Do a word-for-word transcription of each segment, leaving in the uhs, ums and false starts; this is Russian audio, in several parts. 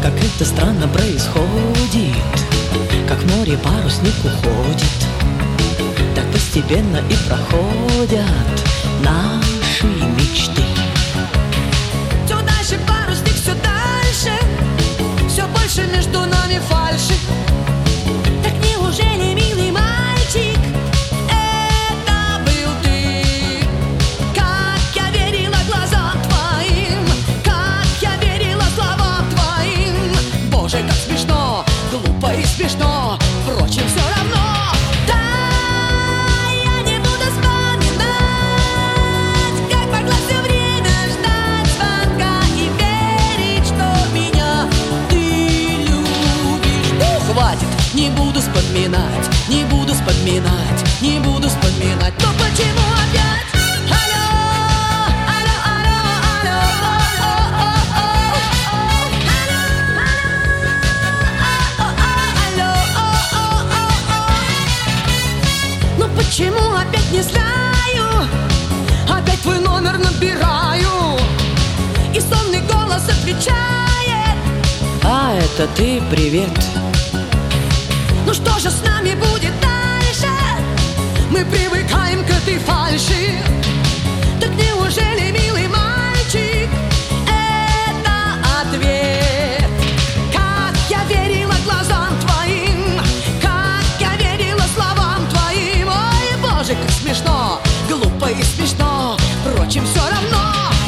Как это странно происходит, как в море парусник уходит, так постепенно и проходят наши мечты. Все дальше парусник, все дальше, все больше между нами фальши. Так неужели, милый мальчик, это был ты? Как я верила глазам твоим, как я верила словам твоим. Боже, как смешно, глупо и смешно, впрочем, все равно. Не буду вспоминать, не буду вспоминать, не буду вспоминать. Но почему опять? Алло, алло, алло, алло, алло. Но почему опять не знаю? Опять твой номер набираю, и сонный голос отвечает: а это ты, привет. Ну что же с нами будет дальше? Мы привыкаем к этой фальши. Так неужели, милый мальчик, это ответ? Как я верила глазам твоим, как я верила словам твоим. Ой, боже, как смешно, глупо и смешно, впрочем, все равно.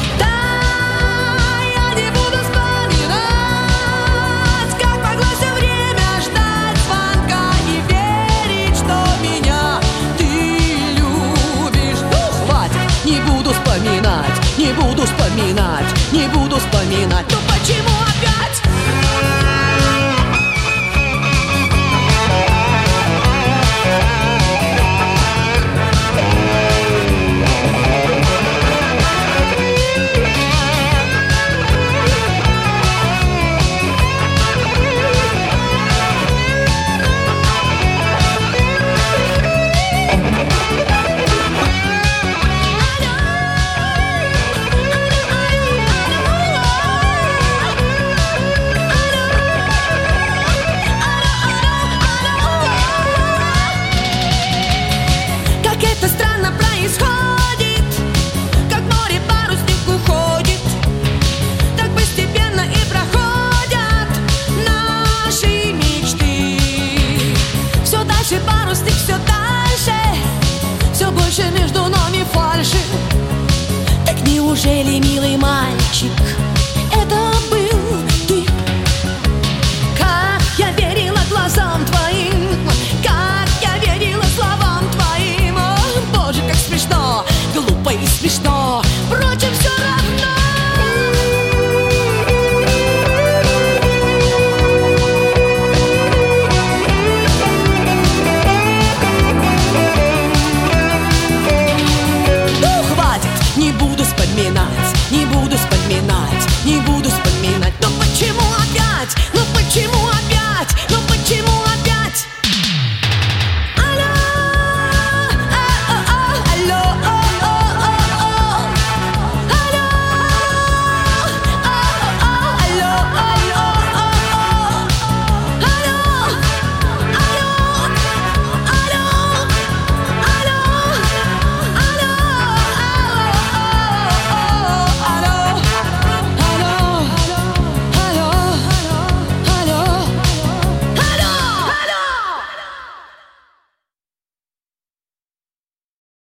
Не буду вспоминать, не буду вспоминать. Но почему опять? Парусник все дальше, все больше между нами фальши. Так неужели, милый мальчик,